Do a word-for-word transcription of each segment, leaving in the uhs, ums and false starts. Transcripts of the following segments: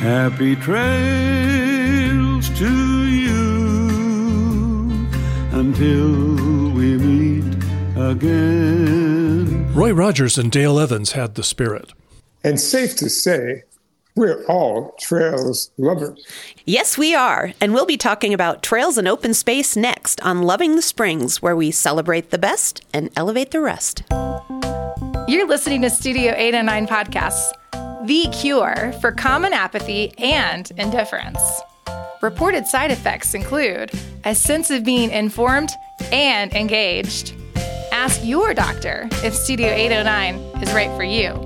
Happy trails to you until we meet again. Roy Rogers and Dale Evans had the spirit. And safe to say, we're all trails lovers. Yes, we are. And we'll be talking about trails and open space next on Loving the Springs, where we celebrate the best and elevate the rest. You're listening to Studio eight oh nine Podcasts, the cure for common apathy and indifference. Reported side effects include a sense of being informed and engaged. Ask your doctor if Studio eight oh nine is right for you.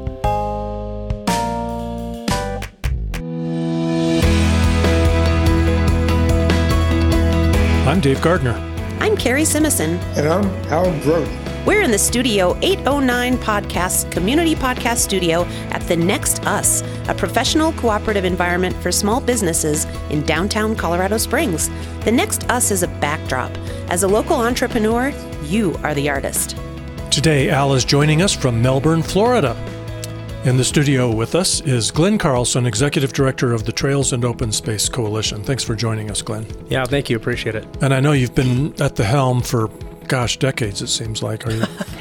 I'm Dave Gardner. I'm Carrie Simison. And I'm Al Brody. We're in the Studio eight oh nine Podcast Community Podcast Studio at The Next Us, a professional cooperative environment for small businesses in downtown Colorado Springs. The Next Us is a backdrop. As a local entrepreneur, you are the artist. Today, Al is joining us from Melbourne, Florida. In the studio with us is Glenn Carlson, Executive Director of the Trails and Open Space Coalition. Thanks for joining us, Glenn. Yeah, thank you. Appreciate it. And I know you've been at the helm for, gosh, decades, it seems like. Are you?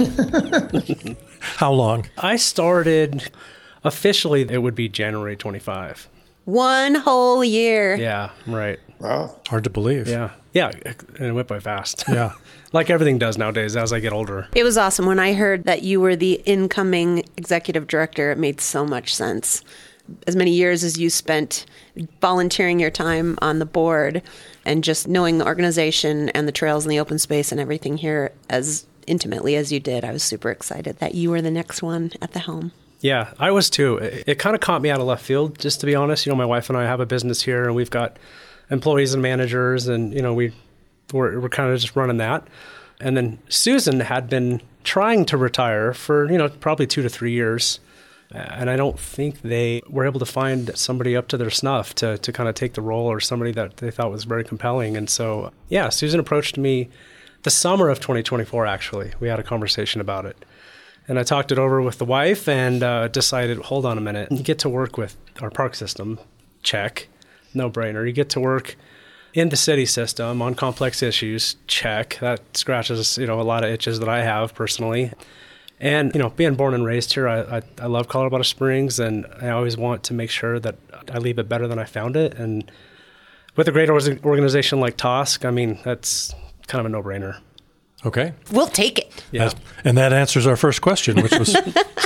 How long? I started, officially, it would be January twenty-fifth. One whole year. Yeah, right. Wow. Hard to believe. Yeah. Yeah, and it went by fast. Yeah. Like everything does nowadays as I get older. It was awesome. When I heard that you were the incoming executive director, it made so much sense. As many years as you spent volunteering your time on the board and just knowing the organization and the trails and the open space and everything here as intimately as you did, I was super excited that you were the next one at the helm. Yeah, I was too. It, it kind of caught me out of left field, just to be honest. You know, my wife and I have a business here, and we've got employees and managers, and, you know, we, we're, we're kind of just running that. And then Susan had been trying to retire for, you know, probably two to three years. And I don't think they were able to find somebody up to their snuff to, to kind of take the role, or somebody that they thought was very compelling. And so, yeah, Susan approached me the summer of twenty twenty-four, actually. We had a conversation about it. And I talked it over with the wife and uh, decided, hold on a minute, you get to work with our park system, check, no brainer. You get to work in the city system on complex issues, check. That scratches, you know, a lot of itches that I have personally. And, you know, being born and raised here, I, I, I love Colorado Springs, and I always want to make sure that I leave it better than I found it. And with a great organization like T O S C, I mean, that's kind of a no-brainer. Okay. We'll take it. Yeah. And that answers our first question, which was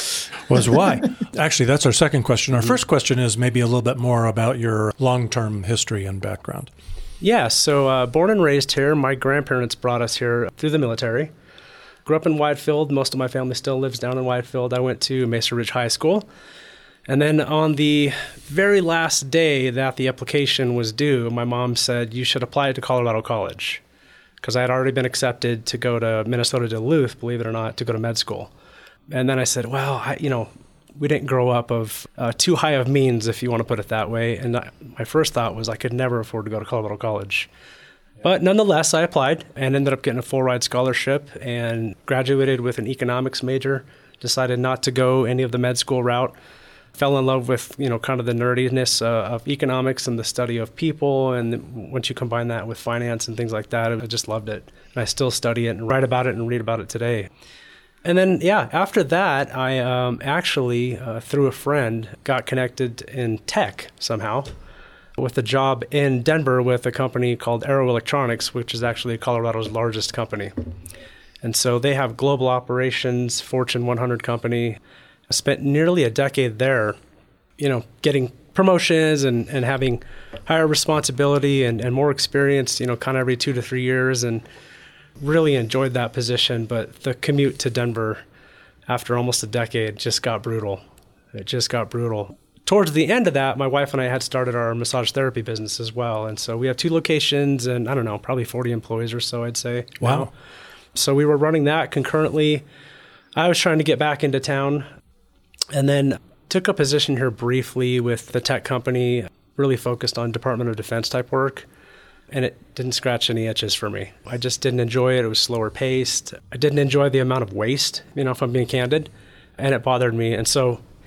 was why. Actually, that's our second question. Our first question is maybe a little bit more about your long-term history and background. Yeah, so uh, born and raised here. My grandparents brought us here through the military. Grew up in Whitefield. Most of my family still lives down in Whitefield. I went to Mesa Ridge High School. And then on the very last day that the application was due, my mom said, you should apply to Colorado College, because I had already been accepted to go to Minnesota Duluth, believe it or not, to go to med school. And then I said, well, I, you know, we didn't grow up of uh, too high of means, if you want to put it that way. And I, my first thought was I could never afford to go to Colorado College. But nonetheless, I applied and ended up getting a full ride scholarship and graduated with an economics major, decided not to go any of the med school route. Fell in love with, you know, kind of the nerdiness uh, of economics and the study of people. And once you combine that with finance and things like that, I just loved it. And I still study it and write about it and read about it today. And then, yeah, after that, I um, actually, uh, through a friend, got connected in tech somehow with a job in Denver with a company called Arrow Electronics, which is actually Colorado's largest company. And so they have global operations, Fortune one hundred company. I spent nearly a decade there, you know, getting promotions and, and having higher responsibility and, and more experience, you know, kind of every two to three years, and really enjoyed that position. But the commute to Denver after almost a decade just got brutal. It just got brutal. Towards the end of that, my wife and I had started our massage therapy business as well. And so we have two locations and, I don't know, probably forty employees or so, I'd say. Wow. Now. So we were running that concurrently. I was trying to get back into town. And then took a position here briefly with the tech company, really focused on Department of Defense type work. And it didn't scratch any itches for me. I just didn't enjoy it. It was slower paced. I didn't enjoy the amount of waste, you know, if I'm being candid. And it bothered me. And so,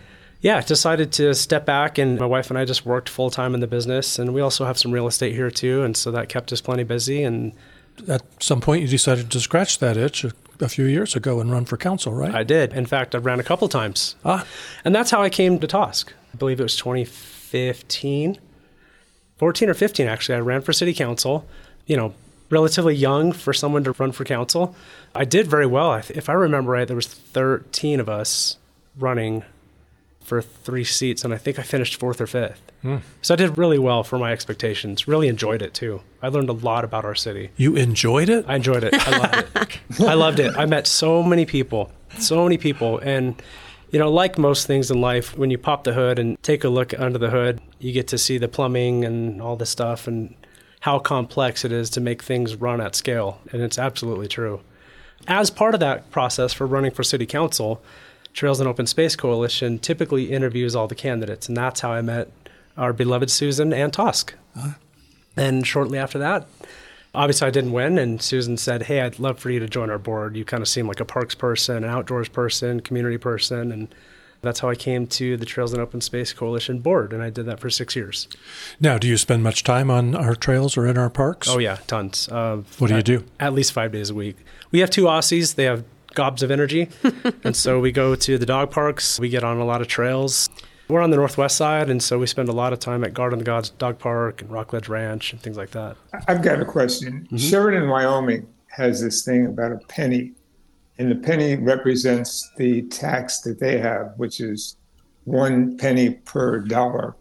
yeah, decided to step back, and my wife and I just worked full time in the business, and we also have some real estate here too, and so that kept us plenty busy. And at some point, you decided to scratch that itch a, a few years ago and run for council, right? I did. In fact, I ran a couple times. Ah. And that's how I came to Tosk. I believe it was twenty fifteen, fourteen or fifteen, actually. I ran for city council, you know, relatively young for someone to run for council. I did very well. If I remember right, there was thirteen of us running for three seats, and I think I finished fourth or fifth. Mm. So I did really well for my expectations. Really enjoyed it, too. I learned a lot about our city. You enjoyed it? I enjoyed it. I loved it. I loved it. I met so many people, so many people. And, you know, like most things in life, when you pop the hood and take a look under the hood, you get to see the plumbing and all this stuff and how complex it is to make things run at scale. And it's absolutely true. As part of that process for running for city council, Trails and Open Space Coalition typically interviews all the candidates, and that's how I met our beloved Susan and Tosk. Huh? And shortly after that, obviously I didn't win, and Susan said, hey, I'd love for you to join our board. You kind of seem like a parks person, an outdoors person, community person, and that's how I came to the Trails and Open Space Coalition board, and I did that for six years. Now, do you spend much time on our trails or in our parks? Oh, yeah, tons. Uh, what do at, you do? At least five days a week. We have two Aussies. They have gobs of energy. And so we go to the dog parks. We get on a lot of trails. We're on the northwest side, and so we spend a lot of time at Garden of the Gods Dog Park and Rockledge Ranch and things like that. I've got a question. Mm-hmm. Sheridan, Wyoming has this thing about a penny, and the penny represents the tax that they have, which is one penny per dollar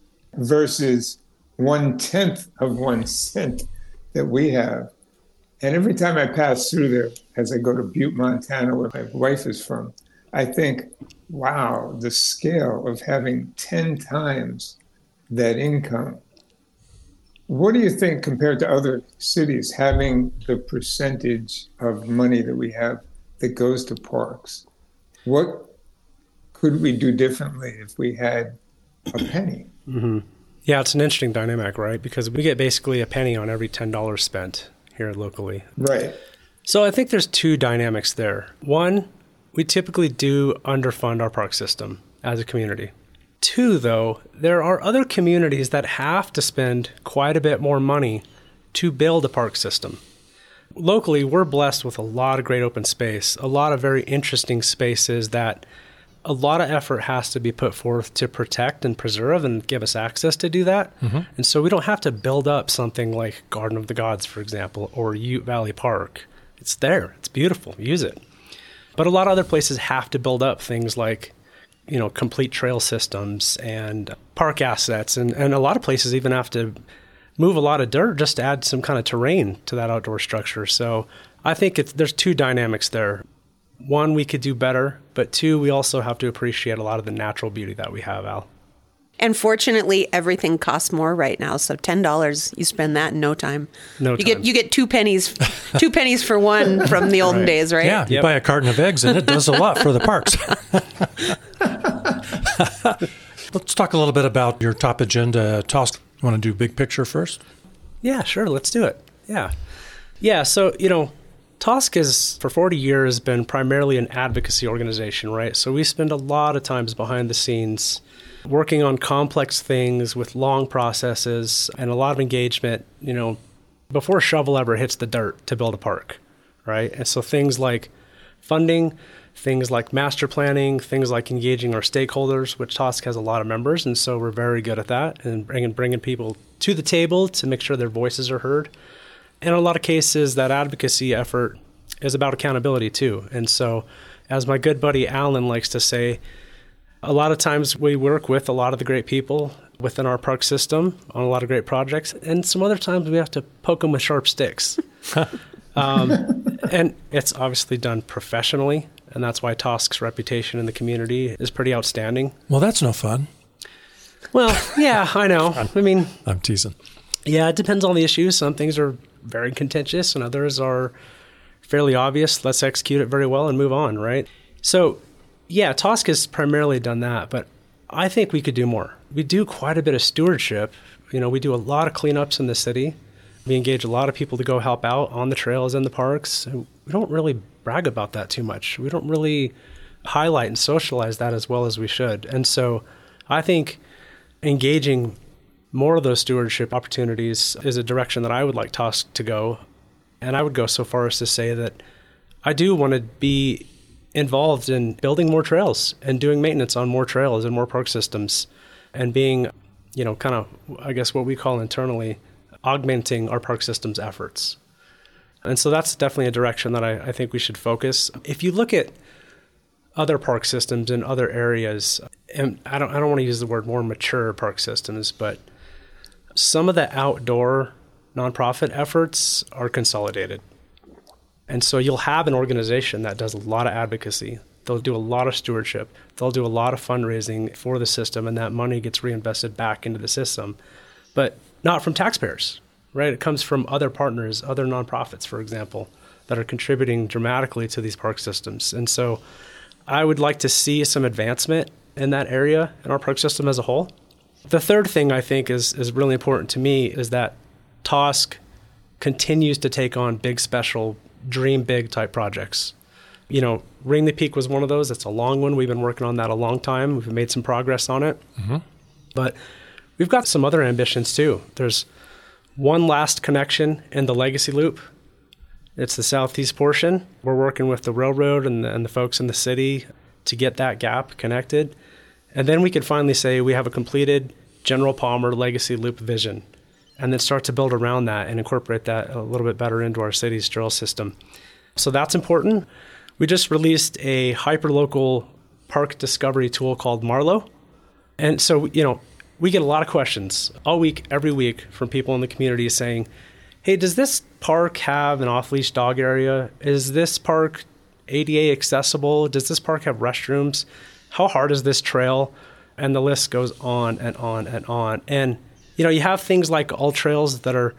versus one-tenth of one cent that we have. And every time I pass through there, as I go to Butte, Montana, where my wife is from, I think, wow, the scale of having ten times that income. What do you think compared to other cities, having the percentage of money that we have that goes to parks? What could we do differently if we had a penny? Mm-hmm. Yeah, it's an interesting dynamic, right? Because we get basically a penny on every ten dollars spent here locally. Right. So I think there's two dynamics there. One, we typically do underfund our park system as a community. Two, though, there are other communities that have to spend quite a bit more money to build a park system. Locally, we're blessed with a lot of great open space, a lot of very interesting spaces that a lot of effort has to be put forth to protect and preserve and give us access to do that. Mm-hmm. And so we don't have to build up something like Garden of the Gods, for example, or Ute Valley Park. It's there. It's beautiful. Use it. But a lot of other places have to build up things like, you know, complete trail systems and park assets. And, and a lot of places even have to move a lot of dirt just to add some kind of terrain to that outdoor structure. So I think it's, there's two dynamics there. One, we could do better, but two, we also have to appreciate a lot of the natural beauty that we have, Al. And fortunately, everything costs more right now. So ten dollars, you spend that in no time. No you time. get you get two pennies, two pennies for one from the olden right. days, right? Yeah, you yep. buy a carton of eggs, and it does a lot for the parks. Let's talk a little bit about your top agenda. Tosk, you want to do big picture first? Yeah, sure. Let's do it. Yeah. Yeah, so, you know, Tosk has, for forty years, been primarily an advocacy organization, right? So we spend a lot of times behind the scenes working on complex things with long processes and a lot of engagement, you know, before a shovel ever hits the dirt to build a park, right? And so things like funding, things like master planning, things like engaging our stakeholders, which Tosk has a lot of members, and so we're very good at that, and bringing, bringing people to the table to make sure their voices are heard. In a lot of cases, that advocacy effort is about accountability too. And so, as my good buddy Alan likes to say, a lot of times we work with a lot of the great people within our park system on a lot of great projects, and some other times we have to poke them with sharp sticks. um, and it's obviously done professionally, and that's why Tosk's reputation in the community is pretty outstanding. Well, that's no fun. Well, yeah, I know. I mean, I'm teasing. Yeah, it depends on the issue. Some things are very contentious, and others are fairly obvious. Let's execute it very well and move on, right? So, yeah, Tosk has primarily done that, but I think we could do more. We do quite a bit of stewardship. You know, we do a lot of cleanups in the city. We engage a lot of people to go help out on the trails and the parks. We don't really brag about that too much. We don't really highlight and socialize that as well as we should. And so I think engaging more of those stewardship opportunities is a direction that I would like TOSC to go. And I would go so far as to say that I do want to be involved in building more trails and doing maintenance on more trails and more park systems and being, you know, kind of, I guess what we call internally, augmenting our park systems efforts. And so that's definitely a direction that I, I think we should focus. If you look at other park systems in other areas, and I don't I don't want to use the word more mature park systems, but some of the outdoor nonprofit efforts are consolidated. And so you'll have an organization that does a lot of advocacy. They'll do a lot of stewardship. They'll do a lot of fundraising for the system, and that money gets reinvested back into the system, but not from taxpayers, right? It comes from other partners, other nonprofits, for example, that are contributing dramatically to these park systems. And so I would like to see some advancement in that area in our park system as a whole. The third thing I think is, is really important to me is that TOSC continues to take on big, special, dream big type projects. You know, Ring the Peak was one of those. It's a long one. We've been working on that a long time. We've made some progress on it. Mm-hmm. But we've got some other ambitions too. There's one last connection in the Legacy Loop. It's the southeast portion. We're working with the railroad and the, and the folks in the city to get that gap connected. And then we could finally say we have a completed General Palmer Legacy Loop vision, and then start to build around that and incorporate that a little bit better into our city's trail system. So that's important. We just released a hyperlocal park discovery tool called Marlowe. And so, you know, we get a lot of questions all week, every week from people in the community saying, hey, does this park have an off-leash dog area? Is this park A D A accessible? Does this park have restrooms? How hard is this trail? And the list goes on and on and on. And you know, you have things like AllTrails that are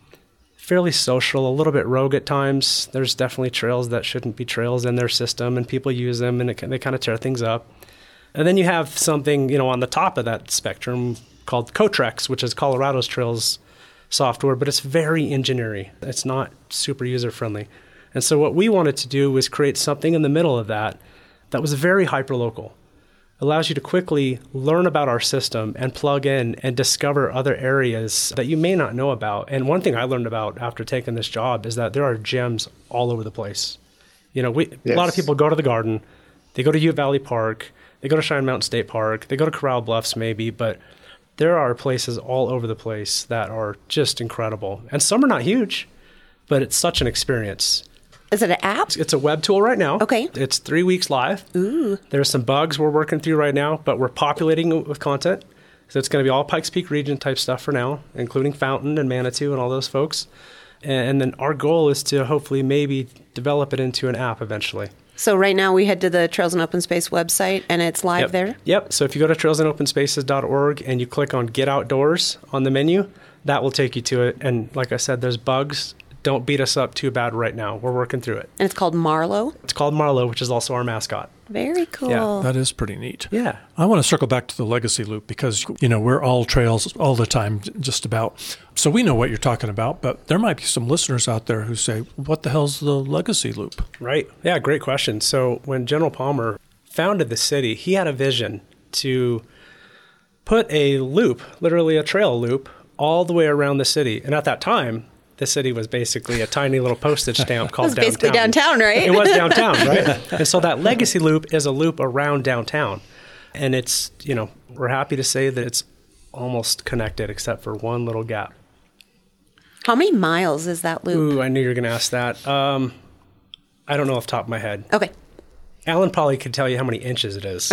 fairly social, a little bit rogue at times. There's definitely trails that shouldn't be trails in their system, and people use them, and it, they kind of tear things up. And then you have something, you know, on the top of that spectrum called Cotrex, which is Colorado's trails software, but it's very engineering. It's not super user-friendly. And so what we wanted to do was create something in the middle of that that was very hyperlocal. Allows you to quickly learn about our system and plug in and discover other areas that you may not know about. And one thing I learned about after taking this job is that there are gems all over the place. You know, we, yes. A lot of people go to the Garden, they go to Ute Valley Park, they go to Cheyenne Mountain State Park, they go to Corral Bluffs maybe, but there are places all over the place that are just incredible. And some are not huge, but it's such an experience. Is it an app? It's a web tool right now. Okay. It's three weeks live. Ooh. There's some bugs we're working through right now, but we're populating it with content. So it's going to be all Pikes Peak region type stuff for now, including Fountain and Manitou and all those folks. And then our goal is to hopefully maybe develop it into an app eventually. So right now we head to the Trails and Open Space website and it's live yep. there? Yep. So if you go to trails and open spaces dot org and you click on Get Outdoors on the menu, that will take you to it. And like I said, there's bugs. Don't beat us up too bad right now. We're working through it. And it's called Marlowe? It's called Marlowe, which is also our mascot. Very cool. Yeah. That is pretty neat. Yeah. I want to circle back to the Legacy Loop because, you know, we're all trails all the time, just about. So we know what you're talking about, but there might be some listeners out there who say, what the hell's the Legacy Loop? Right. Yeah, great question. So when General Palmer founded the city, he had a vision to put a loop, literally a trail loop, all the way around the city. And at that time, the city was basically a tiny little postage stamp called downtown. It was basically downtown, right? It was downtown, right? And so that Legacy Loop is a loop around downtown. And it's, you know, we're happy to say that it's almost connected except for one little gap. How many miles is that loop? Ooh, I knew you were going to ask that. Um, I don't know off the top of my head. Okay. Alan probably could tell you how many inches it is.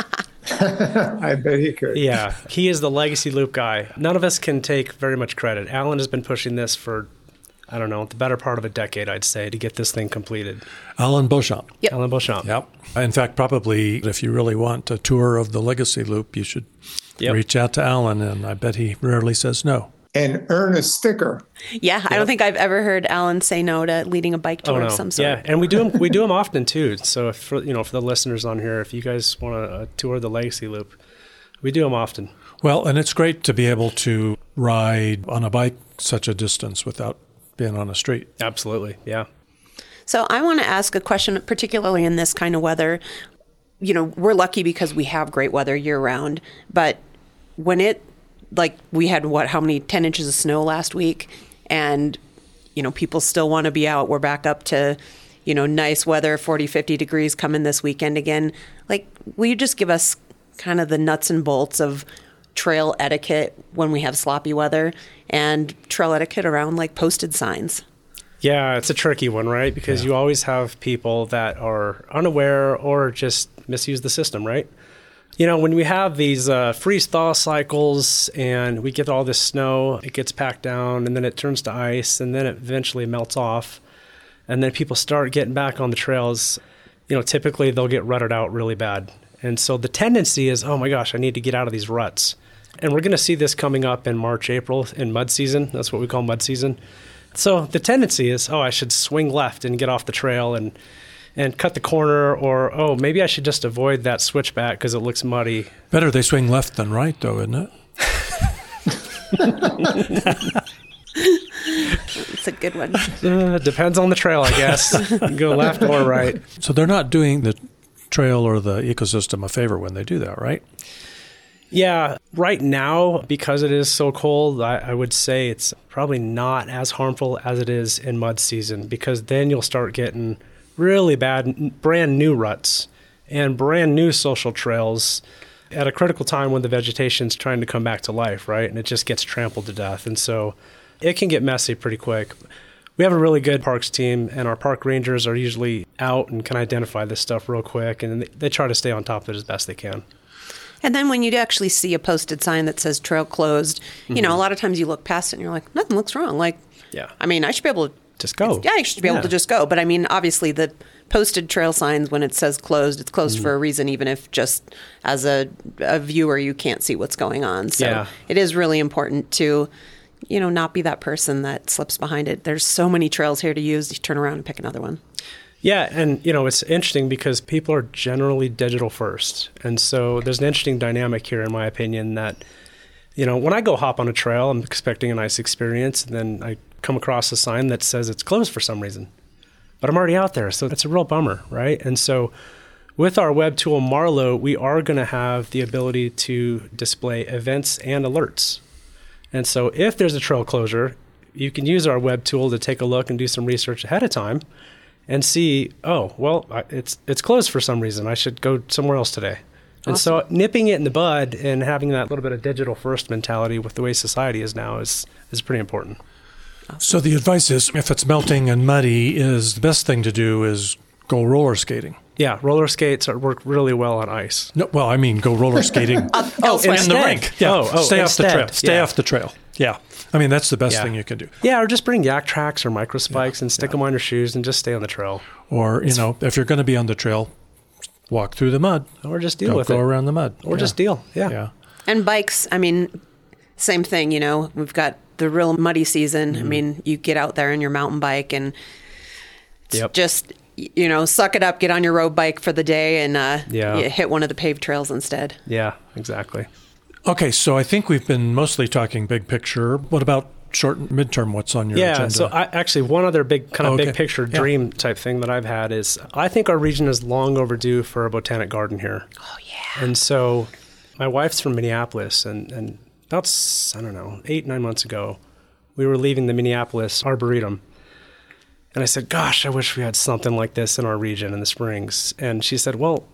I bet he could. Yeah, he is the Legacy Loop guy. None of us can take very much credit. Alan has been pushing this for, I don't know, the better part of a decade, I'd say, to get this thing completed. Alan Beauchamp. Yep. Alan Beauchamp. Yep. In fact, probably if you really want a tour of the Legacy Loop, you should yep. reach out to Alan, and I bet he rarely says no. And earn a sticker. Yeah, yep. I don't think I've ever heard Alan say no to leading a bike tour oh, no. of some sort. Yeah, and we do them. We do them often too. So, if for, you know, for the listeners on here, if you guys want to tour the Legacy Loop, we do them often. Well, and it's great to be able to ride on a bike such a distance without being on a street. Absolutely, yeah. So I want to ask a question, particularly in this kind of weather. you know, we're lucky because we have great weather year round. But when it, like we had what, how many, ten inches of snow last week, and, you know, people still want to be out. We're back up to, you know, nice weather, forty, fifty degrees coming this weekend again. Like, will you just give us kind of the nuts and bolts of trail etiquette when we have sloppy weather and trail etiquette around like posted signs? Yeah, it's a tricky one, right? Because yeah. you always have people that are unaware or just misuse the system, right? You know, when we have these uh, freeze-thaw cycles and we get all this snow, it gets packed down and then it turns to ice and then it eventually melts off. And then people start getting back on the trails. You know, typically they'll get rutted out really bad. And so the tendency is, oh my gosh, I need to get out of these ruts. And we're going to see this coming up in March, April in mud season. That's what we call mud season. So the tendency is, oh, I should swing left and get off the trail and and cut the corner, or, oh, maybe I should just avoid that switchback because it looks muddy. Better they swing left than right, though, isn't it? It's a good one. Uh, depends on the trail, I guess. You can go left or right. So they're not doing the trail or the ecosystem a favor when they do that, right? Yeah, right now, because it is so cold, I, I would say it's probably not as harmful as it is in mud season, because then you'll start getting really bad brand new ruts and brand new social trails at a critical time when the vegetation's trying to come back to life, right? And it just gets trampled to death. And so it can get messy pretty quick. We have a really good parks team, and our park rangers are usually out and can identify this stuff real quick, and they try to stay on top of it as best they can. And then when you actually see a posted sign that says trail closed, you mm-hmm. know, a lot of times you look past it and you're like, nothing looks wrong. Like, yeah. I mean, I should be able to just go. Yeah, I should be yeah. able to just go. But I mean, obviously the posted trail signs, when it says closed, it's closed mm-hmm. for a reason, even if just as a, a viewer, you can't see what's going on. So yeah. it is really important to, you know, not be that person that slips behind it. There's so many trails here to use. You turn around and pick another one. Yeah, and you know, it's interesting because people are generally digital first. And so there's an interesting dynamic here, in my opinion, that, you know, when I go hop on a trail, I'm expecting a nice experience, and then I come across a sign that says it's closed for some reason. But I'm already out there, so it's a real bummer, right? And so with our web tool Marlowe, we are going to have the ability to display events and alerts. And so if there's a trail closure, you can use our web tool to take a look and do some research ahead of time and see, oh, well, it's it's closed for some reason. I should go somewhere else today. Awesome. And so nipping it in the bud and having that little bit of digital first mentality with the way society is now is is pretty important. Awesome. So the advice is, if it's melting and muddy, is the best thing to do is go roller skating. Yeah, roller skates are, work really well on ice. No, well, I mean, go roller skating. oh, in the rink. Yeah, oh, oh, stay instead. off the trail. Stay yeah. off the trail. Yeah. I mean, that's the best yeah. thing you can do. Yeah, or just bring yak tracks or micro spikes yeah. and stick yeah. them on your shoes and just stay on the trail. Or, you it's, know, if you're going to be on the trail, walk through the mud. Or just deal go, with go it. Go around the mud. Or yeah. just deal. Yeah. yeah. And bikes, I mean, same thing, you know, we've got the real muddy season. Mm-hmm. I mean, you get out there on your mountain bike and it's yep. just, you know, suck it up, get on your road bike for the day and uh, yeah. you hit one of the paved trails instead. Yeah, exactly. Okay, so I think we've been mostly talking big picture. What about short and midterm? What's on your yeah, agenda? Yeah, so I, actually one other big kind of oh, okay. big picture dream yeah. type thing that I've had is I think our region is long overdue for a botanic garden here. Oh, yeah. And so my wife's from Minneapolis, and, and about, I don't know, eight, nine months ago, we were leaving the Minneapolis Arboretum. And I said, gosh, I wish we had something like this in our region in the Springs. And she said, well,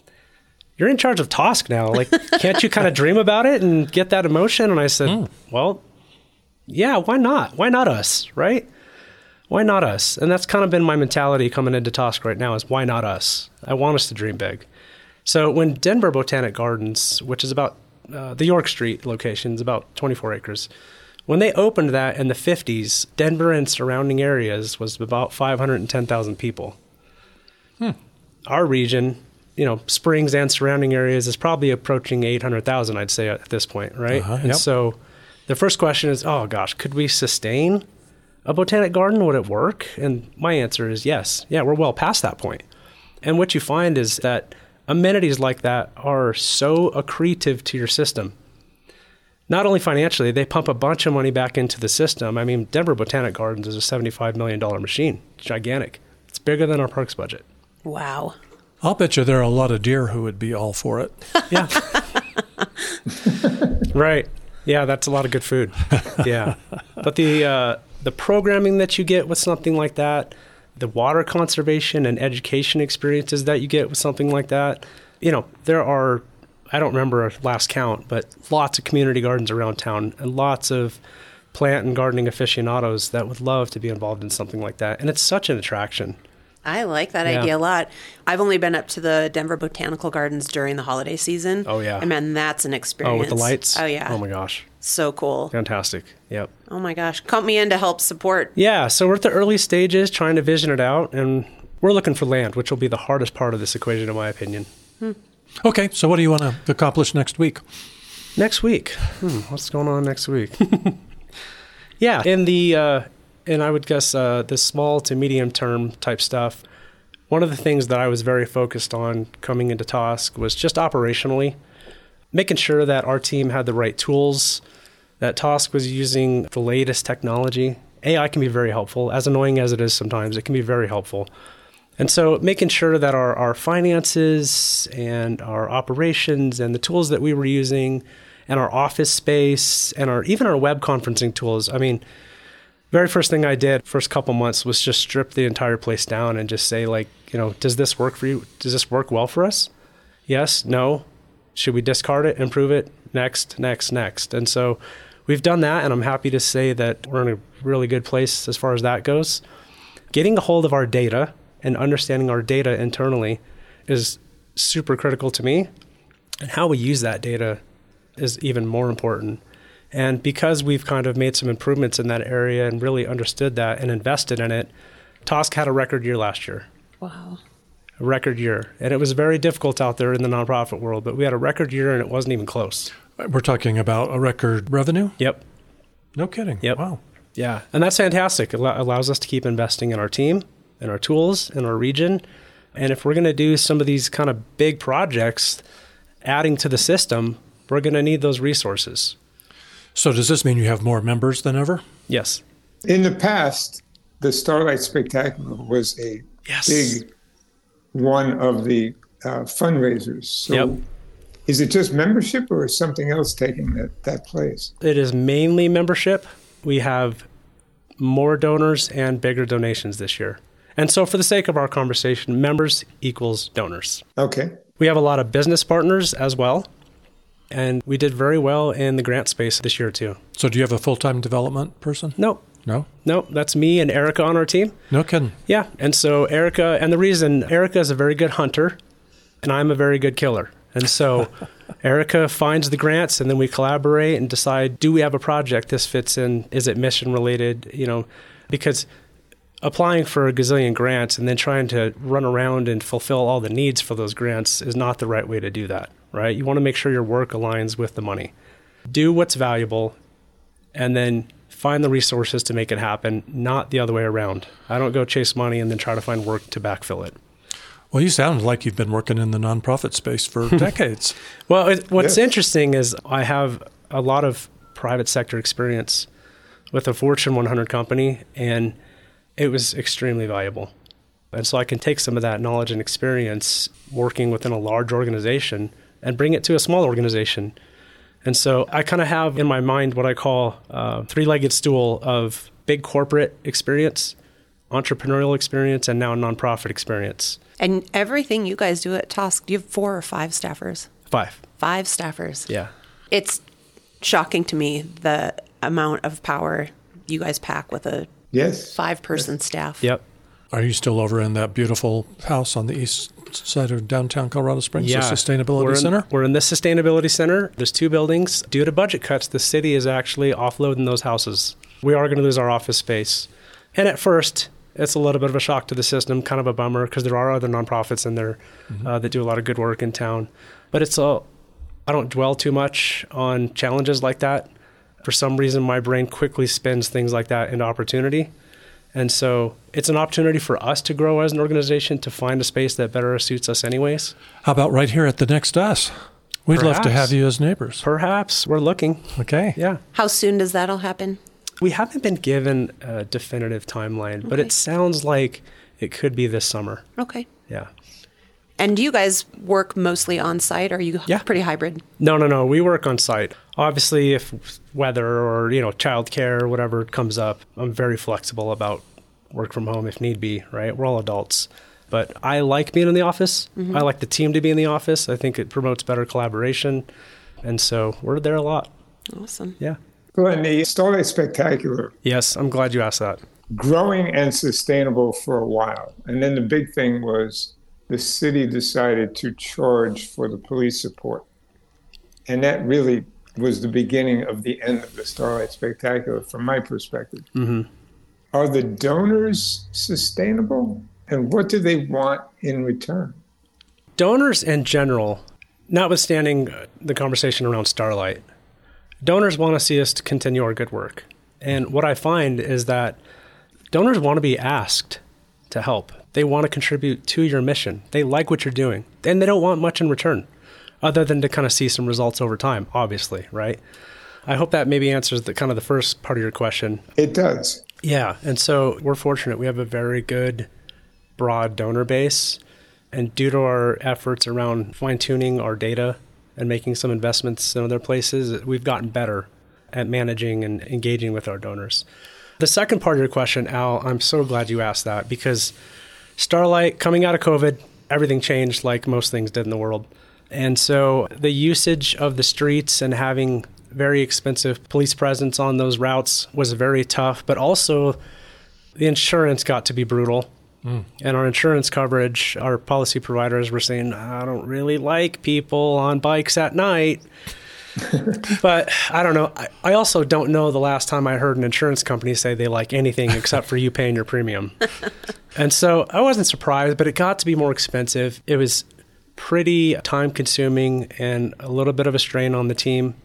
you're in charge of T O S C now. Like, can't you kind of dream about it and get that emotion? And I said, mm. well, yeah, why not? Why not us, right? Why not us? And that's kind of been my mentality coming into T O S C right now is why not us? I want us to dream big. So when Denver Botanic Gardens, which is about uh, the York Street location, is about twenty-four acres, when they opened that in the fifties, Denver and surrounding areas was about five hundred ten thousand people. Hmm. Our region, you know, Springs and surrounding areas is probably approaching eight hundred thousand, I'd say, at this point, right? Uh-huh, and yep. so the first question is, oh, gosh, could we sustain a botanic garden? Would it work? And my answer is yes. Yeah, we're well past that point. And what you find is that amenities like that are so accretive to your system. Not only financially, they pump a bunch of money back into the system. I mean, Denver Botanic Gardens is a seventy-five million dollars machine. It's gigantic. It's bigger than our parks budget. Wow. I'll bet you there are a lot of deer who would be all for it. Yeah. Right. Yeah, that's a lot of good food. Yeah. But the uh, the programming that you get with something like that, the water conservation and education experiences that you get with something like that, you know, there are, I don't remember a last count, but lots of community gardens around town and lots of plant and gardening aficionados that would love to be involved in something like that. And it's such an attraction. I like that Yeah. idea a lot. I've only been up to the Denver Botanical Gardens during the holiday season. Oh, yeah. And man, that's an experience. Oh, with the lights? Oh, yeah. Oh, my gosh. So cool. Fantastic. Yep. Oh, my gosh. Count me in to help support. Yeah, so we're at the early stages trying to vision it out, and we're looking for land, which will be the hardest part of this equation, in my opinion. Okay, so what do you want to accomplish next week? Next week. Hmm, what's going on next week? Yeah, in the, uh, and I would guess uh, the small to medium term type stuff, one of the things that I was very focused on coming into Tosk was just operationally, making sure that our team had the right tools, that Tosk was using the latest technology. A I can be very helpful. As annoying as it is sometimes, it can be very helpful. And so making sure that our, our finances and our operations and the tools that we were using and our office space and our even our web conferencing tools, I mean, very first thing I did first couple months was just strip the entire place down and just say, like, you know, does this work for you? Does this work well for us? Yes, no. Should we discard it, improve it? Next, next, next. And so we've done that, and I'm happy to say that we're in a really good place as far as that goes. Getting a hold of our data and understanding our data internally is super critical to me. And how we use that data is even more important. And because we've kind of made some improvements in that area and really understood that and invested in it, Tosk had a record year last year. Wow. A record year. And it was very difficult out there in the nonprofit world, but we had a record year and it wasn't even close. We're talking about a record revenue? Yep. No kidding. Yep. Wow. Yeah. And that's fantastic. It allow- allows us to keep investing in our team, in our tools, in our region. And if we're going to do some of these kind of big projects, adding to the system, we're going to need those resources. So does this mean you have more members than ever? Yes. In the past, the Starlight Spectacular was a Yes. big one of the uh, fundraisers. So Yep. is it just membership or is something else taking that, that place? It is mainly membership. We have more donors and bigger donations this year. And so for the sake of our conversation, members equals donors. Okay. We have a lot of business partners as well. And we did very well in the grant space this year too. So do you have a full-time development person? No, No? no, that's me and Erica on our team. No kidding. Yeah. And so Erica, and the reason Erica is a very good hunter and I'm a very good killer. And so Erica finds the grants and then we collaborate and decide, do we have a project this fits in? Is it mission related? You know, because applying for a gazillion grants and then trying to run around and fulfill all the needs for those grants is not the right way to do that, right? You want to make sure your work aligns with the money. Do what's valuable and then find the resources to make it happen, not the other way around. I don't go chase money and then try to find work to backfill it. Well, you sound like you've been working in the nonprofit space for decades. Well, it, what's Yes. interesting is I have a lot of private sector experience with a Fortune one hundred company, and it was extremely valuable. And so I can take some of that knowledge and experience working within a large organization and bring it to a small organization. And so I kind of have in my mind what I call a three-legged stool of big corporate experience, entrepreneurial experience, and now nonprofit experience. And everything you guys do at Tosk, do you have four or five staffers? Five. Five staffers. Yeah. It's shocking to me the amount of power you guys pack with a Yes. five-person staff. Yep. Are you still over in that beautiful house on the east side of downtown Colorado Springs, Yeah. the Sustainability we're in, Center? We're in the Sustainability Center. There's two buildings. Due to budget cuts, the city is actually offloading those houses. We are going to lose our office space. And at first, it's a little bit of a shock to the system, kind of a bummer, because there are other nonprofits in there Mm-hmm. uh, that do a lot of good work in town. But it's a, I don't dwell too much on challenges like that. For some reason, my brain quickly spins things like that into opportunity. And so it's an opportunity for us to grow as an organization, to find a space that better suits us anyways. How about right here at the Next Us? We'd love to Perhaps. have you as neighbors. Perhaps we're looking. Okay. Yeah. How soon does that all happen? We haven't been given a definitive timeline, but Okay. it sounds like it could be this summer. Okay. Yeah. And do you guys work mostly on site, or are you Yeah. pretty hybrid? No, no, no. We work on site. Obviously, if weather or, you know, childcare or whatever comes up, I'm very flexible about work from home if need be, right? We're all adults. But I like being in the office. Mm-hmm. I like the team to be in the office. I think it promotes better collaboration. And so we're there a lot. Awesome. Yeah. Glenn, the Starlight Spectacular, Yes, I'm glad you asked that. growing and sustainable for a while. And then the big thing was the city decided to charge for the police support. And that really was the beginning of the end of the Starlight Spectacular from my perspective. Mm-hmm. Are the donors sustainable? And what do they want in return? Donors in general, notwithstanding the conversation around Starlight, donors want to see us to continue our good work. And what I find is that donors want to be asked to help. They want to contribute to your mission. They like what you're doing. And they don't want much in return other than to kind of see some results over time, obviously, right? I hope that maybe answers the kind of the first part of your question. It does. Yeah. And so we're fortunate. We have a very good, broad donor base. And due to our efforts around fine-tuning our data and making some investments in other places, we've gotten better at managing and engaging with our donors. The second part of your question, Al, I'm so glad you asked that, because Starlight, coming out of COVID, everything changed like most things did in the world. And so the usage of the streets and having very expensive police presence on those routes was very tough, but also the insurance got to be brutal. Mm. And our insurance coverage, our policy providers were saying, I don't really like people on bikes at night. But I don't know. I, I also don't know the last time I heard an insurance company say they like anything except for you paying your premium. And so I wasn't surprised, but it got to be more expensive. It was pretty time consuming and a little bit of a strain on the team.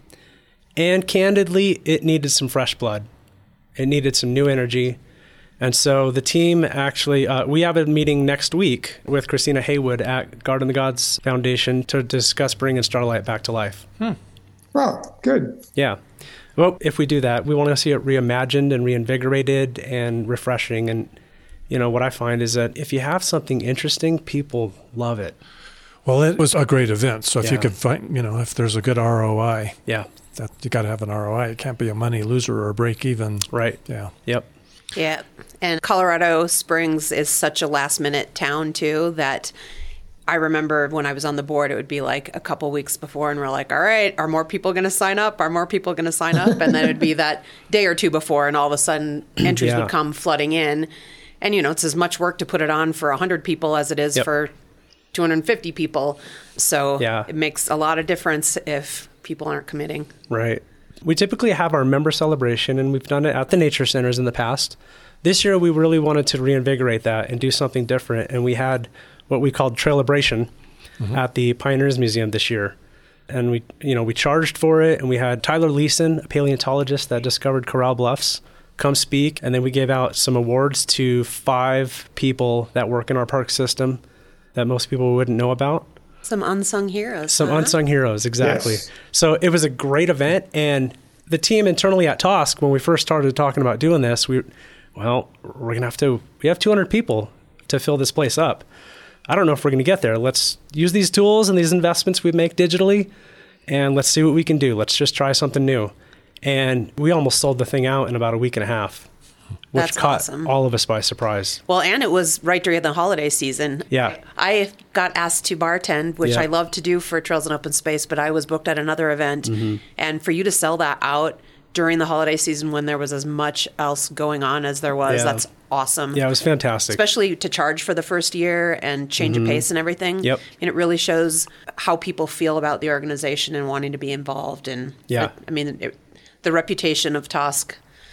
And candidly, it needed some fresh blood. It needed some new energy. And so the team actually, uh, we have a meeting next week with Christina Haywood at Garden of the Gods Foundation to discuss bringing Starlight back to life. Hmm. Well, good. Yeah. Well, if we do that, we want to see it reimagined and reinvigorated and refreshing. And, you know, what I find is that if you have something interesting, people love it. Well, it was a great event. So if Yeah. you could find, you know, if there's a good R O I, Yeah. that you got to have an R O I. It can't be a money loser or a break even. Right. Yeah. Yep. Yeah. And Colorado Springs is such a last minute town too that I remember when I was on the board, it would be like a couple weeks before and we're like, all right, are more people going to sign up? Are more people going to sign up? And then it'd be that day or two before and all of a sudden entries Yeah. would come flooding in. And, you know, it's as much work to put it on for one hundred people as it is Yep. for two hundred fifty people. So Yeah. it makes a lot of difference if people aren't committing. Right. We typically have our member celebration, and we've done it at the nature centers in the past. This year, we really wanted to reinvigorate that and do something different, and we had what we called Trailibration mm-hmm. at the Pioneers Museum this year. And we, you know, we charged for it, and we had Tyler Leeson, a paleontologist that discovered Corral Bluffs, come speak, and then we gave out some awards to five people that work in our park system that most people wouldn't know about. Some unsung heroes. Some huh? unsung heroes, exactly. Yes. So it was a great event, and the team internally at Tosk, when we first started talking about doing this, we, well, we're gonna have to. We have two hundred people to fill this place up. I don't know if we're gonna get there. Let's use these tools and these investments we make digitally, and let's see what we can do. Let's just try something new. And we almost sold the thing out in about a week and a half, which That's caught awesome. all of us by surprise. Well, and it was right during the holiday season. Yeah. I got asked to bartend, which Yeah. I love to do for Trails and Open Space, but I was booked at another event. Mm-hmm. And for you to sell that out during the holiday season when there was as much else going on as there was, Yeah. that's awesome. Yeah, it was fantastic. Especially to charge for the first year and change of pace and everything. Yep. And it really shows how people feel about the organization and wanting to be involved. And Yeah. I, I mean, it, the reputation of Tosk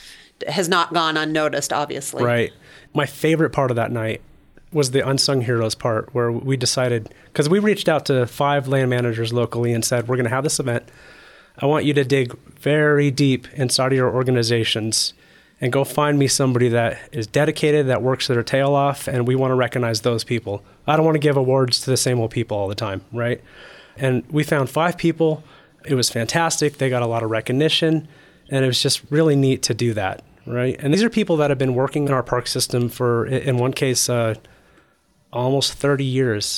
has not gone unnoticed, obviously. Right. My favorite part of that night was the unsung heroes part, where we decided, because we reached out to five land managers locally and said, we're going to have this event. I want you to dig very deep inside of your organizations and go find me somebody that is dedicated, that works their tail off, and we want to recognize those people. I don't want to give awards to the same old people all the time, right? And we found five people. It was fantastic. They got a lot of recognition, and it was just really neat to do that, right? And these are people that have been working in our park system for, in one case, uh, almost thirty years.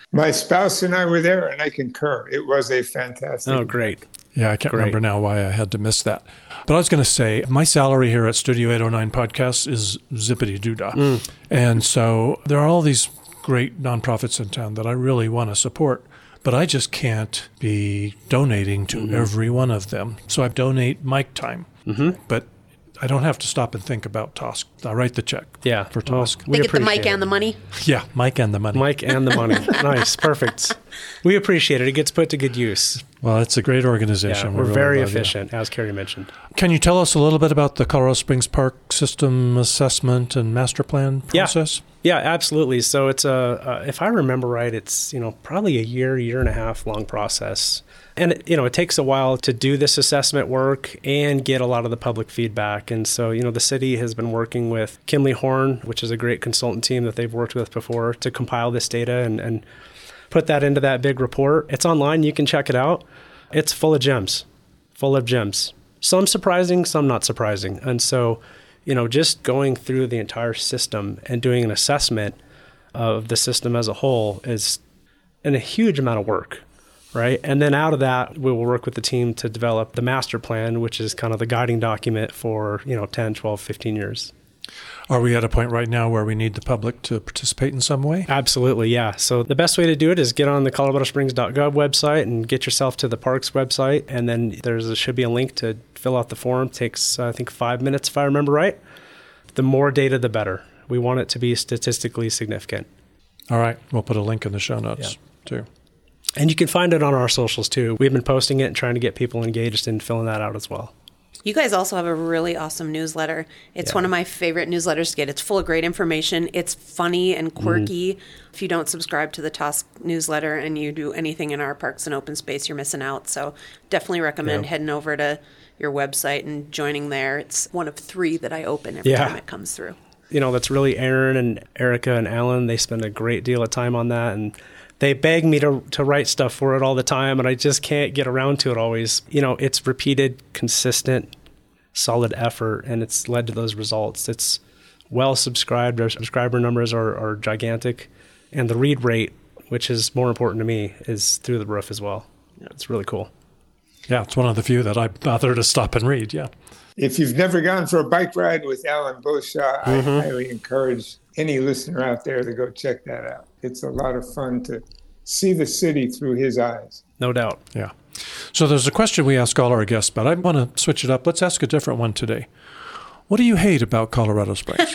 My spouse and I were there, and I concur. It was a fantastic. Oh, great. Yeah, I can't Great. remember now why I had to miss that. But I was going to say, my salary here at Studio eight oh nine Podcasts is zippity doo-dah. Mm. And so there are all these great nonprofits in town that I really want to support, but I just can't be donating to mm-hmm. every one of them. So I donate mic time, mm-hmm. but I don't have to stop and think about Tosk. I write the check yeah. for Tosk. They get the mic and the money? Yeah, mic and the money. Mic and the money. Nice, perfect. We appreciate it. It gets put to good use. Well, it's a great organization. Yeah, we're really very love efficient, you. as Carrie mentioned. Can you tell us a little bit about the Colorado Springs Park System Assessment and Master Plan process? Yeah, yeah absolutely. So it's a, uh, if I remember right, it's you know probably a year, year and a half long process. And it, you know, it takes a while to do this assessment work and get a lot of the public feedback. And so, you know, the city has been working with Kimley Horn, which is a great consultant team that they've worked with before, to compile this data and, and put that into that big report. It's online. You can check it out. It's full of gems, full of gems. Some surprising, some not surprising. And so, you know, just going through the entire system and doing an assessment of the system as a whole is an, a huge amount of work. Right. And then out of that, we will work with the team to develop the master plan, which is kind of the guiding document for, you know, ten, twelve, fifteen years. Are we at a point right now where we need the public to participate in some way? Absolutely, yeah. So the best way to do it is get on the colorado springs dot gov website and get yourself to the parks website. And then there's a, should be a link to fill out the form. It takes, I think, five minutes, if I remember right. The more data, the better. We want it to be statistically significant. All right. We'll put a link in the show notes, yeah. too. And you can find it on our socials, too. We've been posting it and trying to get people engaged in filling that out as well. You guys also have a really awesome newsletter. It's yeah. one of my favorite newsletters to get. It's full of great information. It's funny and quirky. Mm-hmm. If you don't subscribe to the Tosk newsletter and you do anything in our parks and open space, you're missing out. So definitely recommend yeah. heading over to your website and joining there. It's one of three that I open every yeah. time it comes through. You know, that's really Aaron and Erica and Alan. They spend a great deal of time on that, and they beg me to to write stuff for it all the time, and I just can't get around to it always. You know, it's repeated, consistent, solid effort, and it's led to those results. It's well subscribed. Our subscriber numbers are, are gigantic, and the read rate, which is more important to me, is through the roof as well. It's really cool. Yeah, it's one of the few that I bother to stop and read, yeah. If you've never gone for a bike ride with Alan Boshaw, mm-hmm. I highly encourage any listener out there to go check that out. It's a lot of fun to see the city through his eyes. No doubt. Yeah. So there's a question we ask all our guests, but I want to switch it up. Let's ask a different one today. What do you hate about Colorado Springs?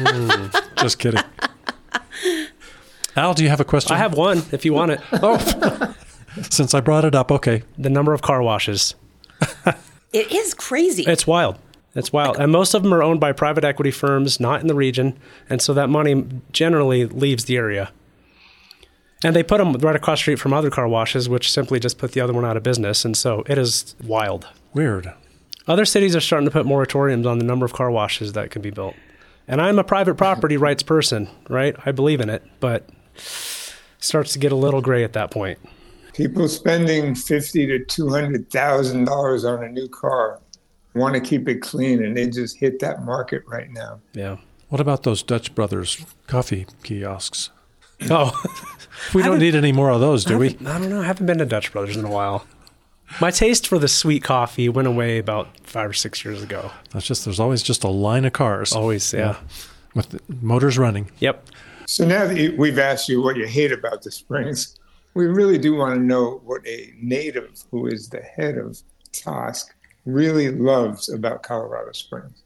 mm, just kidding. Al, do you have a question? I have one, if you want it. Oh, since I brought it up, okay. The number of car washes. It is crazy. It's wild. It's wild. And most of them are owned by private equity firms, not in the region. And so that money generally leaves the area. And they put them right across the street from other car washes, which simply just put the other one out of business. And so it is wild. Weird. Other cities are starting to put moratoriums on the number of car washes that can be built. And I'm a private property rights person, right? I believe in it, but it starts to get a little gray at that point. People spending fifty to two hundred thousand dollars on a new car want to keep it clean, and they just hit that market right now. Yeah. What about those Dutch Brothers coffee kiosks? Oh, we don't need any more of those, do we? I don't know. I haven't been to Dutch Brothers in a while. My taste for the sweet coffee went away about five or six years ago. That's just, there's always just a line of cars. Always, yeah. yeah. With the motors running. Yep. So now that we've asked you what you hate about the Springs, we really do want to know what a native who is the head of Tosk really loves about Colorado Springs.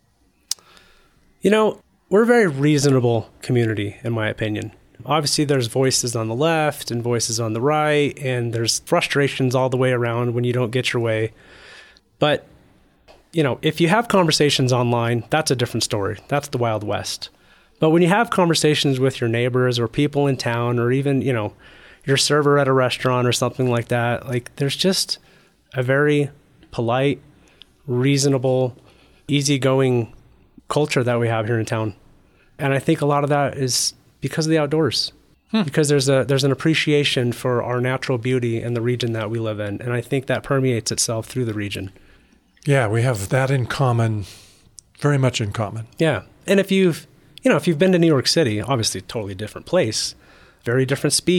You know, we're a very reasonable community, in my opinion. Obviously, there's voices on the left and voices on the right, and there's frustrations all the way around when you don't get your way. But, you know, if you have conversations online, that's a different story. That's the Wild West. But when you have conversations with your neighbors or people in town, or even, you know, your server at a restaurant or something like that, like there's just a very polite, reasonable, easygoing culture that we have here in town. And I think a lot of that is because of the outdoors, hmm. because there's a there's an appreciation for our natural beauty in the region that we live in. And I think that permeates itself through the region. Yeah, we have that in common, very much in common. Yeah. And if you've, you know, if you've been to New York City, obviously a totally different place, very different speed,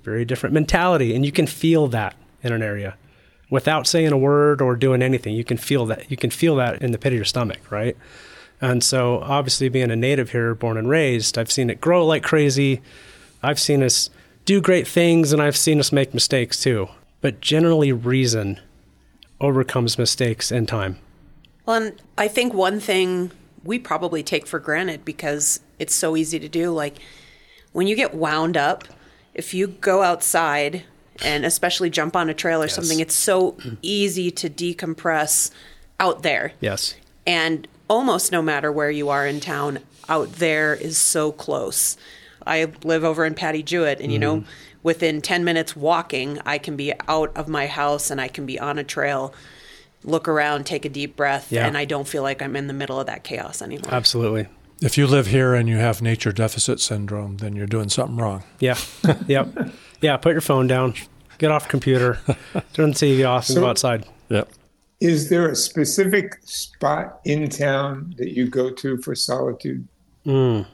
very different mentality. And you can feel that in an area without saying a word or doing anything. You can feel that. You can feel that in the pit of your stomach, right? And so obviously being a native here, born and raised, I've seen it grow like crazy. I've seen us do great things, and I've seen us make mistakes too. But generally reason overcomes mistakes in time. Well, and I think one thing we probably take for granted because it's so easy to do, like when you get wound up, if you go outside and especially jump on a trail or Yes. something, it's so easy to decompress out there. Yes. And almost no matter where you are in town, out there is so close. I live over in Patty Jewett, and, you Mm-hmm. know, within ten minutes walking, I can be out of my house and I can be on a trail, look around, take a deep breath, Yeah. and I don't feel like I'm in the middle of that chaos anymore. Absolutely. If you live here and you have nature deficit syndrome, then you're doing something wrong. Yeah. Yep. Yeah. Put your phone down. Get off the computer. Turn the T V off and So- go outside. Yep. Is there a specific spot in town that you go to for solitude? Mm.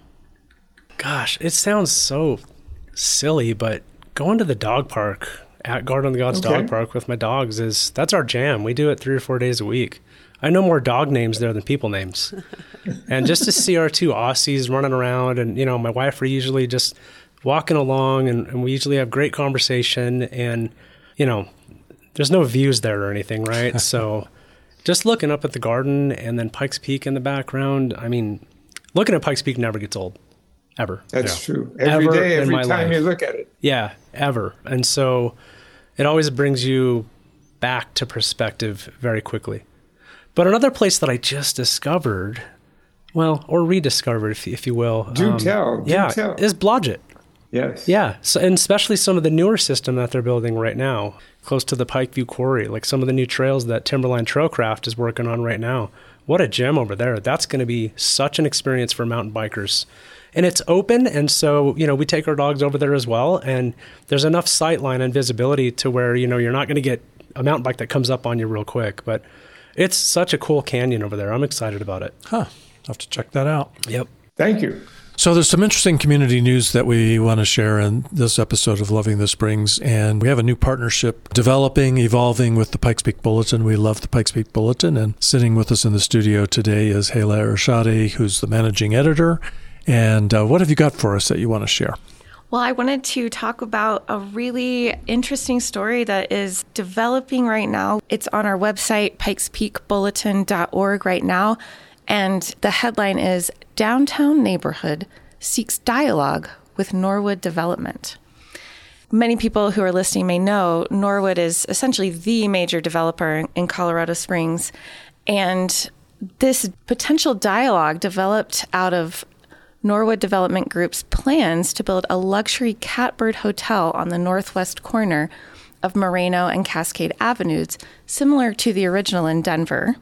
Gosh, it sounds so silly, but going to the dog park at Garden of the Gods Okay. Dog Park with my dogs is that's our jam. We do it three or four days a week. I know more dog names there than people names. And just to see our two Aussies running around, and you know, my wife are usually just walking along, and, and we usually have great conversation, and you know, there's no views there or anything, right? So just looking up at the garden and then Pikes Peak in the background, I mean, looking at Pikes Peak never gets old, ever. That's Yeah. true. Every Ever day, in every my time life. you look at it. Yeah, ever. And so it always brings you back to perspective very quickly. But another place that I just discovered, well, or rediscovered, if, if you will. Do tell, do yeah, tell. is Blodgett. Yes. Yeah, so, and especially some of the newer system that they're building right now, close to the Pikeview Quarry, like some of the new trails that Timberline Trailcraft is working on right now. What a gem over there. That's going to be such an experience for mountain bikers. And it's open, and so, you know, we take our dogs over there as well, and there's enough sightline and visibility to where, you know, you're not going to get a mountain bike that comes up on you real quick. But it's such a cool canyon over there. I'm excited about it. Huh. I'll have to check that out. Yep. Thank you. So there's some interesting community news that we want to share in this episode of Loving the Springs, and we have a new partnership developing, evolving with the Pikes Peak Bulletin. We love the Pikes Peak Bulletin, and sitting with us in the studio today is Hala Ershadi, who's the managing editor. And uh, what have you got for us that you want to share? Well, I wanted to talk about a really interesting story that is developing right now. It's on our website, pikes peak bulletin dot org right now. And the headline is Downtown Neighborhood Seeks Dialogue with Norwood Development. Many people who are listening may know Norwood is essentially the major developer in Colorado Springs. And this potential dialogue developed out of Norwood Development Group's plans to build a luxury catbird hotel on the northwest corner of Moreno and Cascade Avenues, similar to the original in Denver.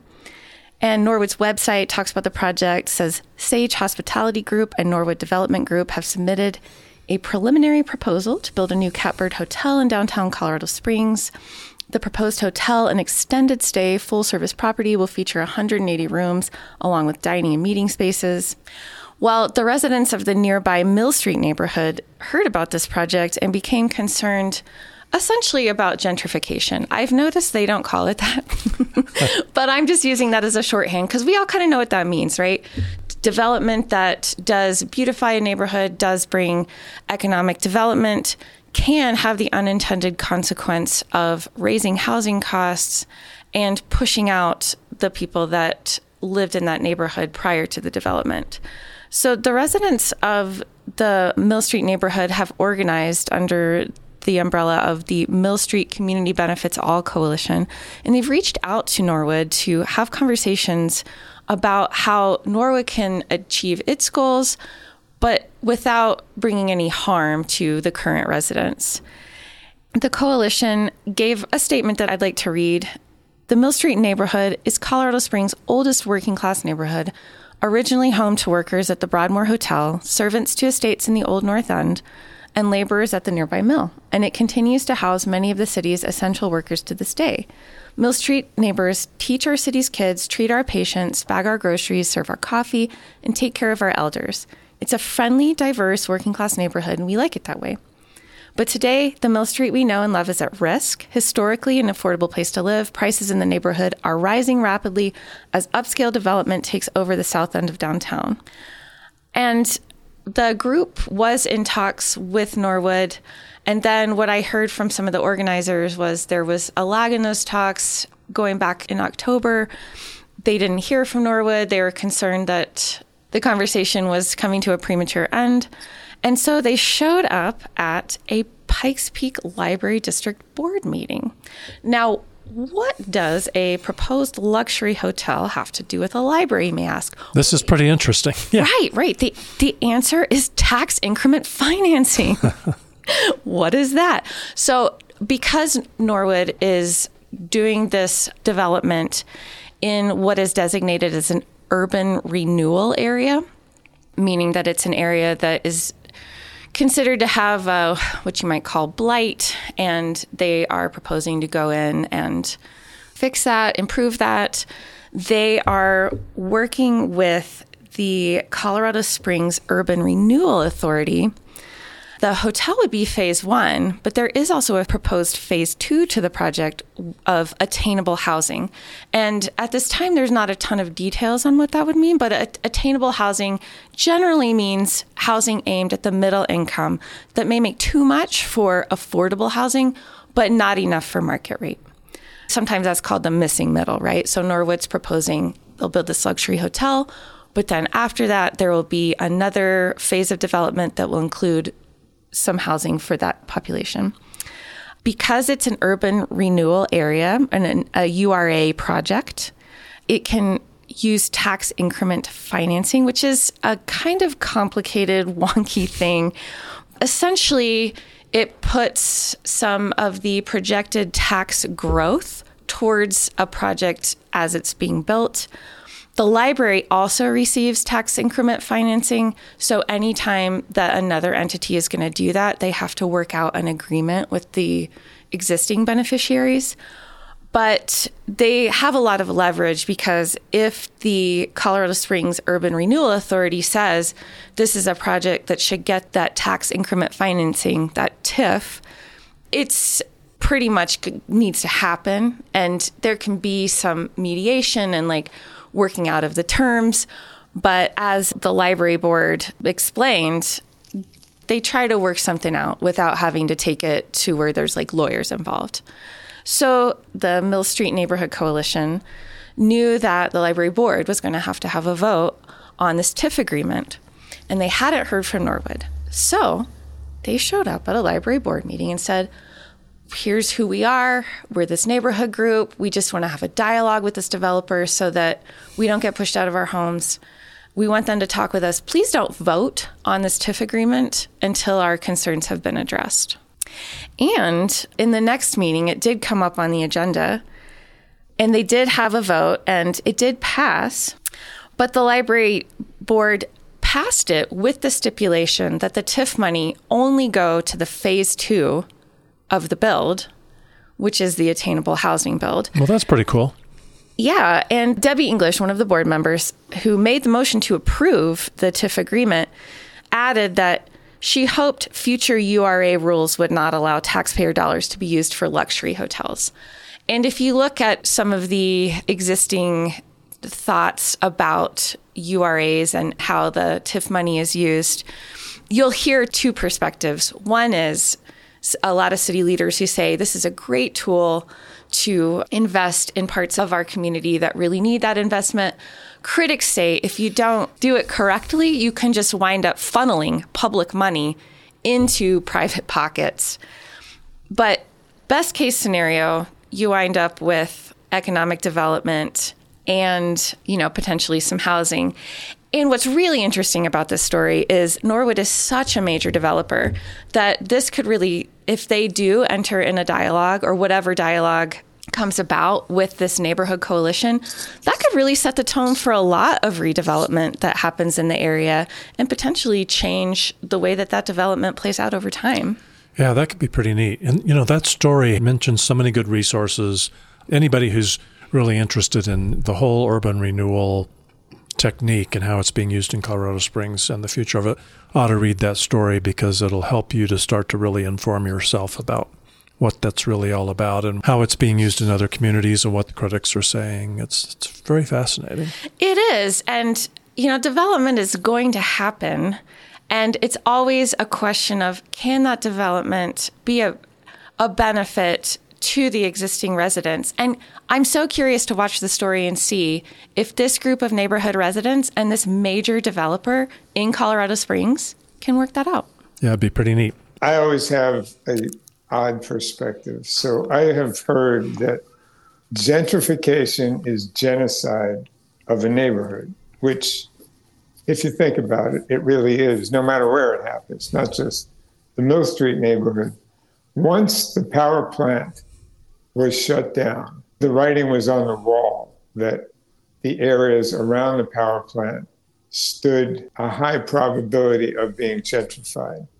And Norwood's website talks about the project, says Sage Hospitality Group and Norwood Development Group have submitted a preliminary proposal to build a new catbird hotel in downtown Colorado Springs. The proposed hotel, an extended stay, full-service property, will feature one hundred eighty rooms, along with dining and meeting spaces. Well, the residents of the nearby Mill Street neighborhood heard about this project and became concerned essentially about gentrification. I've noticed they don't call it that, but I'm just using that as a shorthand because we all kind of know what that means, right? Development that does beautify a neighborhood, does bring economic development, can have the unintended consequence of raising housing costs and pushing out the people that lived in that neighborhood prior to the development. So the residents of the Mill Street neighborhood have organized under the umbrella of the Mill Street Community Benefits All Coalition, and they've reached out to Norwood to have conversations about how Norwood can achieve its goals, but without bringing any harm to the current residents. The coalition gave a statement that I'd like to read. The Mill Street neighborhood is Colorado Springs' oldest working class neighborhood, originally home to workers at the Broadmoor Hotel, servants to estates in the Old North End, and laborers at the nearby mill, and it continues to house many of the city's essential workers to this day. Mill Street neighbors teach our city's kids, treat our patients, bag our groceries, serve our coffee, and take care of our elders. It's a friendly, diverse, working-class neighborhood, and we like it that way. But today, the Mill Street we know and love is at risk. Historically, an affordable place to live, prices in the neighborhood are rising rapidly as upscale development takes over the south end of downtown. And the group was in talks with Norwood. And then what I heard from some of the organizers was there was a lag in those talks going back in October. They didn't hear from Norwood. They were concerned that the conversation was coming to a premature end. And so they showed up at a Pikes Peak Library District Board meeting. Now, what does a proposed luxury hotel have to do with a library, you may ask? This is pretty interesting. Yeah. Right, right. The, the answer is tax increment financing. What is that? So because Norwood is doing this development in what is designated as an urban renewal area, meaning that it's an area that is considered to have uh, what you might call blight, and they are proposing to go in and fix that, improve that. They are working with the Colorado Springs Urban Renewal Authority. The hotel would be phase one, but there is also a proposed phase two to the project of attainable housing. And at this time, there's not a ton of details on what that would mean, but a- attainable housing generally means housing aimed at the middle income that may make too much for affordable housing, but not enough for market rate. Sometimes that's called the missing middle, right? So Norwood's proposing they'll build this luxury hotel, but then after that, there will be another phase of development that will include some housing for that population. Because it's an urban renewal area and a U R A project, it can use tax increment financing, which is a kind of complicated, wonky thing. Essentially, it puts some of the projected tax growth towards a project as it's being built. The library also receives tax increment financing, so anytime that another entity is going to do that, they have to work out an agreement with the existing beneficiaries. But they have a lot of leverage because if the Colorado Springs Urban Renewal Authority says this is a project that should get that tax increment financing, that T I F, it's pretty much needs to happen. And there can be some mediation and like working out of the terms. But as the library board explained, they try to work something out without having to take it to where there's like lawyers involved. So the Mill Street Neighborhood Coalition knew that the library board was going to have to have a vote on this T I F agreement, and they hadn't heard from Norwood. So they showed up at a library board meeting and said, here's who we are. We're this neighborhood group. We just want to have a dialogue with this developer so that we don't get pushed out of our homes. We want them to talk with us. Please don't vote on this T I F agreement until our concerns have been addressed. And in the next meeting, it did come up on the agenda, and they did have a vote, and it did pass. But the library board passed it with the stipulation that the T I F money only go to the phase two of the build, which is the attainable housing build. Well, that's pretty cool. Yeah, and Debbie English, one of the board members who made the motion to approve the T I F agreement, added that she hoped future U R A rules would not allow taxpayer dollars to be used for luxury hotels. And if you look at some of the existing thoughts about U R As and how the T I F money is used, you'll hear two perspectives. One is a lot of city leaders who say this is a great tool to invest in parts of our community that really need that investment. Critics say if you don't do it correctly, you can just wind up funneling public money into private pockets. But best case scenario, you wind up with economic development and, you know, potentially some housing. And what's really interesting about this story is Norwood is such a major developer that this could really, if they do enter in a dialogue or whatever dialogue comes about with this neighborhood coalition, that could really set the tone for a lot of redevelopment that happens in the area and potentially change the way that that development plays out over time. Yeah, that could be pretty neat. And, you know, that story mentions so many good resources. Anybody who's really interested in the whole urban renewal technique and how it's being used in Colorado Springs and the future of it, ought to read that story because it'll help you to start to really inform yourself about what that's really all about and how it's being used in other communities and what the critics are saying. It's, it's very fascinating. It is. And, you know, development is going to happen. And it's always a question of, can that development be a, a benefit to the existing residents? And I'm so curious to watch the story and see if this group of neighborhood residents and this major developer in Colorado Springs can work that out. Yeah, it'd be pretty neat. I always have a odd perspective. So I have heard that gentrification is genocide of a neighborhood, which, if you think about it, it really is, no matter where it happens, not just the Mill Street neighborhood. Once the power plant was shut down, the writing was on the wall that the areas around the power plant stood a high probability of being gentrified.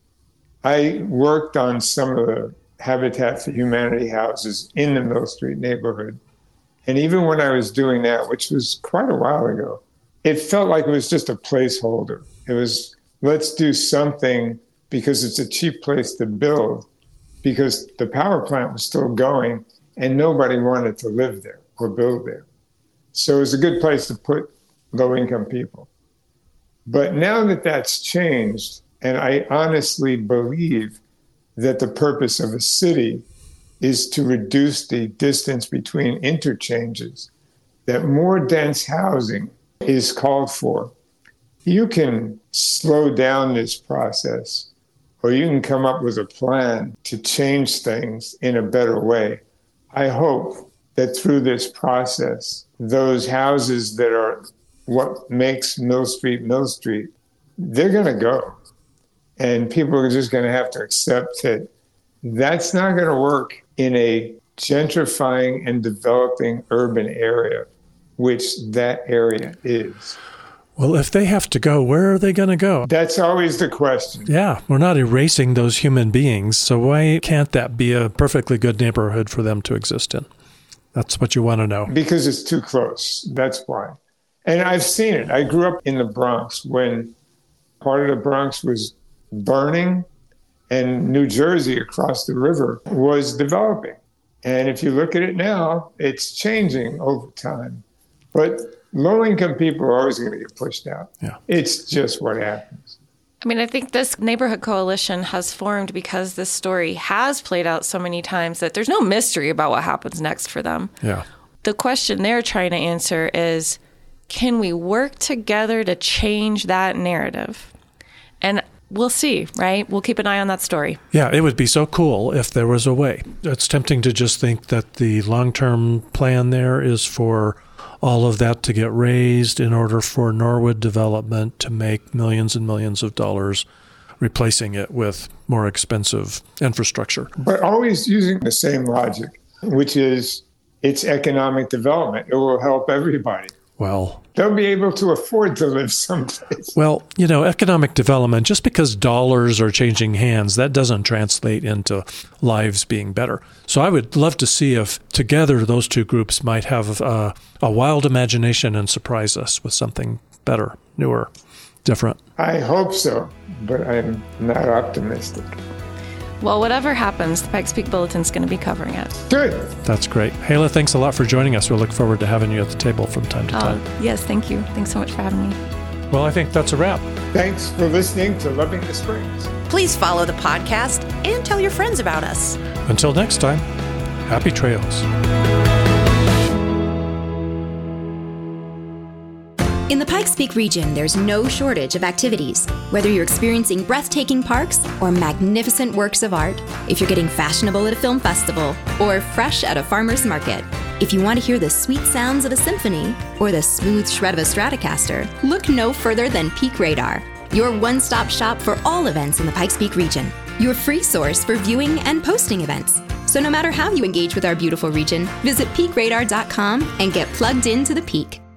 I worked on some of the Habitat for Humanity houses in the Mill Street neighborhood. And even when I was doing that, which was quite a while ago, it felt like it was just a placeholder. It was, let's do something because it's a cheap place to build, because the power plant was still going and nobody wanted to live there or build there. So it was a good place to put low-income people. But now that that's changed, and I honestly believe that the purpose of a city is to reduce the distance between interchanges, that more dense housing is called for. You can slow down this process, or you can come up with a plan to change things in a better way. I hope that through this process, those houses that are what makes Mill Street Mill Street, they're going to go. And people are just going to have to accept that that's not going to work in a gentrifying and developing urban area, which that area is. Well, if they have to go, where are they going to go? That's always the question. Yeah, we're not erasing those human beings, so why can't that be a perfectly good neighborhood for them to exist in? That's what you want to know. Because it's too close. That's why. And I've seen it. I grew up in the Bronx when part of the Bronx was burning and New Jersey across the river was developing. And if you look at it now, it's changing over time. But low-income people are always going to get pushed out. Yeah. It's just what happens. I mean, I think this neighborhood coalition has formed because this story has played out so many times that there's no mystery about what happens next for them. Yeah. The question they're trying to answer is, can we work together to change that narrative? And we'll see, right? We'll keep an eye on that story. Yeah, it would be so cool if there was a way. It's tempting to just think that the long-term plan there is for all of that to get raised in order for Norwood development to make millions and millions of dollars, replacing it with more expensive infrastructure. But always using the same logic, which is it's economic development. It will help everybody. Well, they'll be able to afford to live someplace. Well, you know, economic development, just because dollars are changing hands, that doesn't translate into lives being better. So I would love to see if together those two groups might have uh, a wild imagination and surprise us with something better, newer, different. I hope so, but I'm not optimistic. Well, whatever happens, the Pikes Peak Bulletin's going to be covering it. Good. That's great. Hayla, thanks a lot for joining us. We'll look forward to having you at the table from time to time. Oh, yes, thank you. Thanks so much for having me. Well, I think that's a wrap. Thanks for listening to Loving the Springs. Please follow the podcast and tell your friends about us. Until next time, happy trails. In the Pikes Peak region, there's no shortage of activities. Whether you're experiencing breathtaking parks or magnificent works of art, if you're getting fashionable at a film festival or fresh at a farmer's market, if you want to hear the sweet sounds of a symphony or the smooth shred of a Stratocaster, look no further than Peak Radar, your one-stop shop for all events in the Pikes Peak region, your free source for viewing and posting events. So no matter how you engage with our beautiful region, visit peak radar dot com and get plugged into the peak.